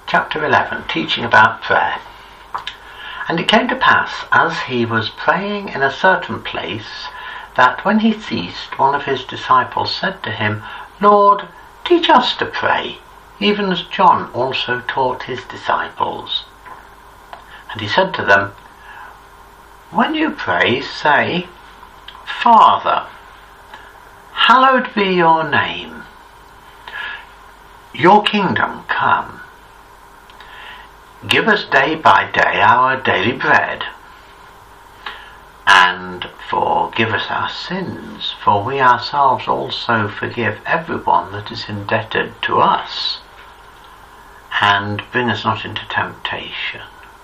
Chapter 11, teaching about prayer. And it came to pass, as he was praying in a certain place, that when he ceased, one of his disciples said to him, Lord, teach us to pray, even as John also taught his disciples. And he said to them, When you pray, say, Father, hallowed be your name. Your kingdom come. Give us day by day our daily bread. And forgive us our sins, for we ourselves also forgive everyone that is indebted to us. And bring us not into temptation.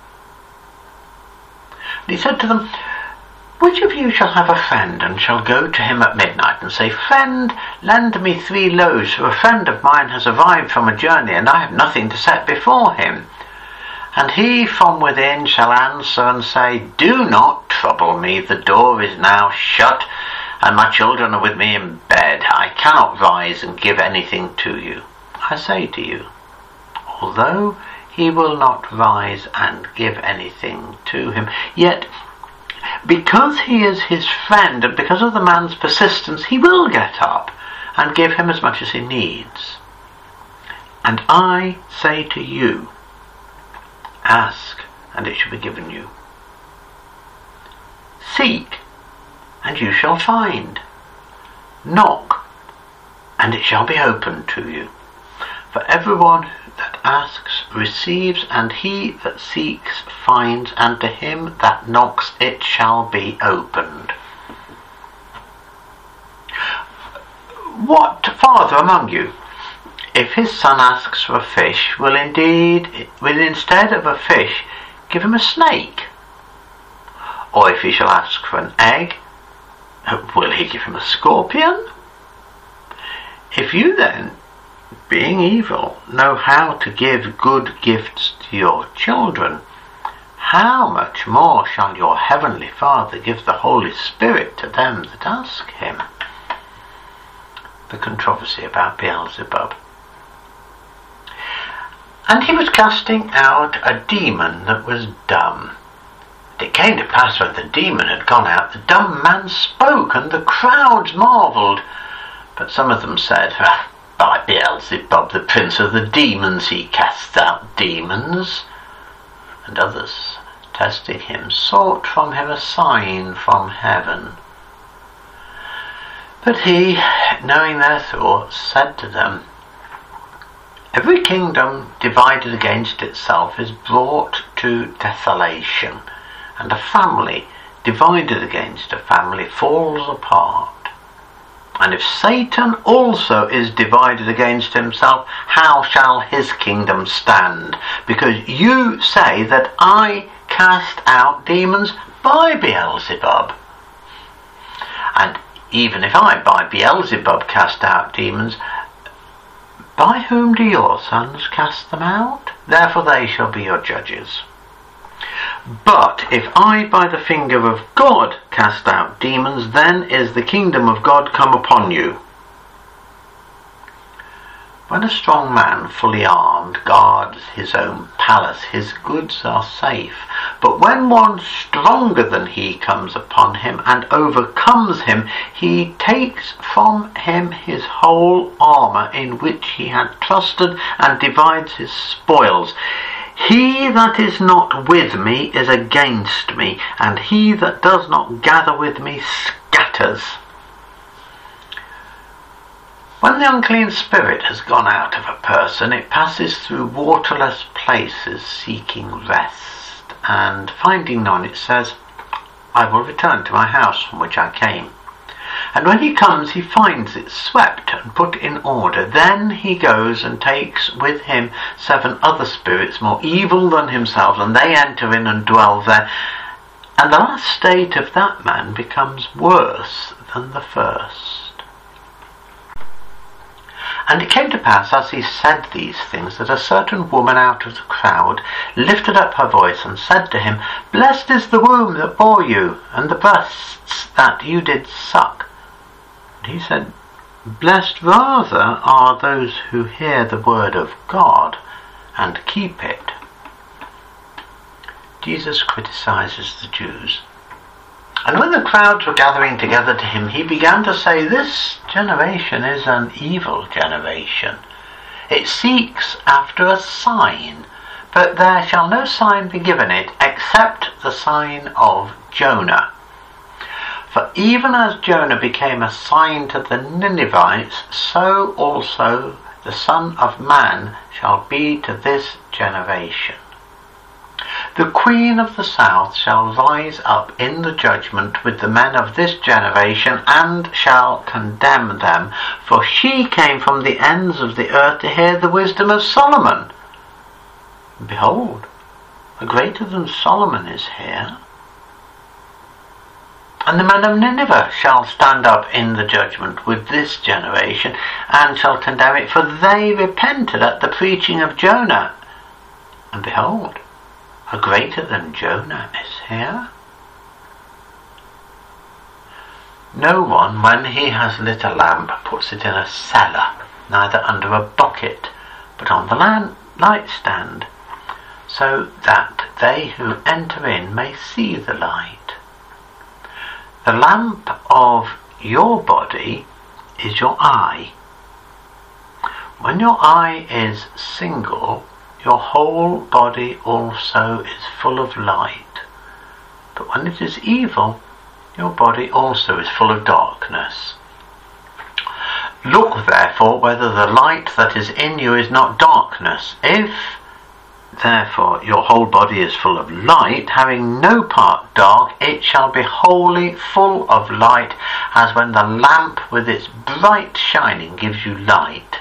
And he said to them, Which of you shall have a friend, and shall go to him at midnight, and say, Friend, lend me 3 loaves, for a friend of mine has arrived from a journey, and I have nothing to set before him? And he from within shall answer and say, Do not trouble me, the door is now shut, and my children are with me in bed. I cannot rise and give anything to you. I say to you, although he will not rise and give anything to him, yet because he is his friend, and because of the man's persistence, he will get up and give him as much as he needs. And I say to you, Ask, and it shall be given you. Seek, and you shall find. Knock, and it shall be opened to you. For everyone that asks receives, and he that seeks finds, and to him that knocks it shall be opened. What father among you, if his son asks for a fish, will instead of a fish give him a snake? Or if he shall ask for an egg, will he give him a scorpion? If you then, being evil, know how to give good gifts to your children, how much more shall your heavenly Father give the Holy Spirit to them that ask him? The controversy about Beelzebub. And he was casting out a demon that was dumb. And it came to pass when the demon had gone out, the dumb man spoke, and the crowds marvelled. But some of them said, By Beelzebub, the prince of the demons, he casts out demons. And others, testing him, sought from him a sign from heaven. But he, knowing their thoughts, said to them, Every kingdom divided against itself is brought to desolation, and a family divided against a family falls apart. And if Satan also is divided against himself, how shall his kingdom stand? Because you say that I cast out demons by Beelzebub. And even if I by Beelzebub cast out demons, by whom do your sons cast them out? Therefore they shall be your judges. But if I by the finger of God cast out demons, then is the kingdom of God come upon you. When a strong man, fully armed, guards his own palace, his goods are safe. But when one stronger than he comes upon him and overcomes him, he takes from him his whole armour in which he had trusted, and divides his spoils. He that is not with me is against me, and he that does not gather with me scatters. When the unclean spirit has gone out of a person, it passes through waterless places seeking rest, and finding none, it says, I will return to my house from which I came. And when he comes, he finds it swept and put in order. Then he goes and takes with him 7 other spirits more evil than himself, and they enter in and dwell there. And the last state of that man becomes worse than the first. And it came to pass, as he said these things, that a certain woman out of the crowd lifted up her voice and said to him, Blessed is the womb that bore you, and the breasts that you did suck. And he said, Blessed rather are those who hear the word of God, and keep it. Jesus criticizes the Jews. And when the crowds were gathering together to him, he began to say, "This generation is an evil generation. It seeks after a sign, but there shall no sign be given it except the sign of Jonah. For even as Jonah became a sign to the Ninevites, so also the Son of Man shall be to this generation. The Queen of the South shall rise up in the judgment with the men of this generation, and shall condemn them, for she came from the ends of the earth to hear the wisdom of Solomon. And behold, a greater than Solomon is here. And the men of Nineveh shall stand up in the judgment with this generation, and shall condemn it, for they repented at the preaching of Jonah. And behold, a greater than Jonah is here. No one, when he has lit a lamp, puts it in a cellar, neither under a bucket, but on the lightstand, so that they who enter in may see the light. The lamp of your body is your eye. When your eye is single, your whole body also is full of light. But when it is evil, your body also is full of darkness. Look therefore whether the light that is in you is not darkness. If therefore your whole body is full of light, having no part dark, it shall be wholly full of light, as when the lamp with its bright shining gives you light.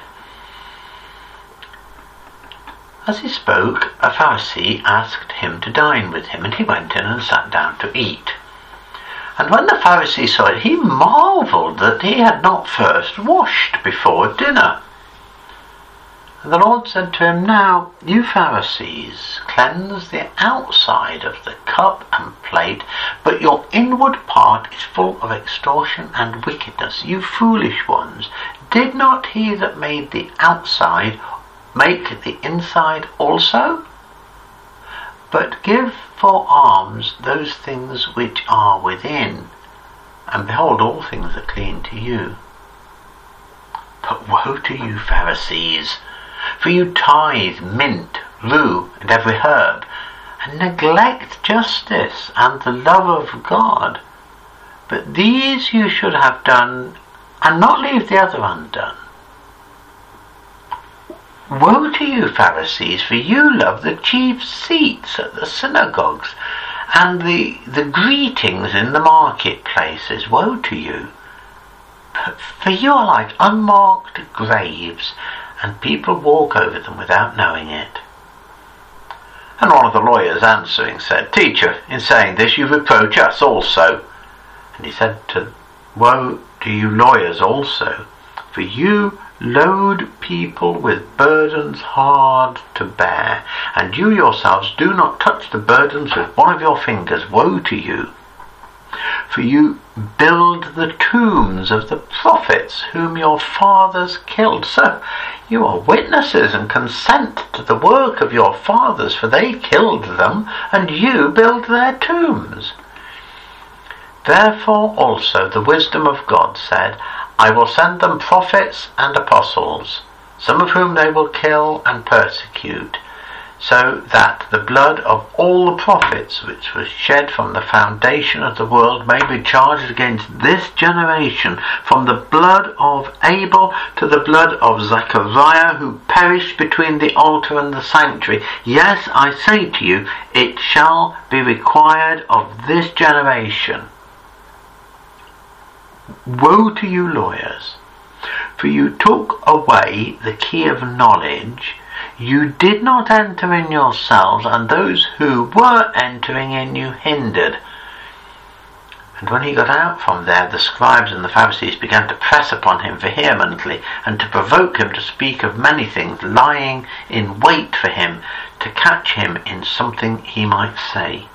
As he spoke, a Pharisee asked him to dine with him, and he went in and sat down to eat. And when the Pharisee saw it, he marvelled that he had not first washed before dinner. And the Lord said to him, "Now, you Pharisees, cleanse the outside of the cup and plate, but your inward part is full of extortion and wickedness. You foolish ones, did not he that made the outside make the inside also? But give for alms those things which are within, and behold, all things are clean to you. But woe to you, Pharisees, for you tithe mint, rue, and every herb, and neglect justice and the love of God. But these you should have done, and not leave the other undone. Woe to you, Pharisees, for you love the chief seats at the synagogues and the greetings in the marketplaces. Woe to you, for you are like unmarked graves, and people walk over them without knowing it." And one of the lawyers answering said, "Teacher, in saying this you reproach us also." And he said "Woe to you lawyers also, for you load people with burdens hard to bear, and you yourselves do not touch the burdens with one of your fingers. Woe to you! For you build the tombs of the prophets whom your fathers killed. So you are witnesses and consent to the work of your fathers, for they killed them, and you build their tombs. Therefore also the wisdom of God said, I will send them prophets and apostles, some of whom they will kill and persecute, so that the blood of all the prophets which was shed from the foundation of the world may be charged against this generation, from the blood of Abel to the blood of Zechariah, who perished between the altar and the sanctuary. Yes, I say to you, it shall be required of this generation. Woe to you lawyers, for you took away the key of knowledge. You did not enter in yourselves, and those who were entering in you hindered. And when he got out from there, the scribes and the Pharisees began to press upon him vehemently, and to provoke him to speak of many things, lying in wait for him, to catch him in something he might say.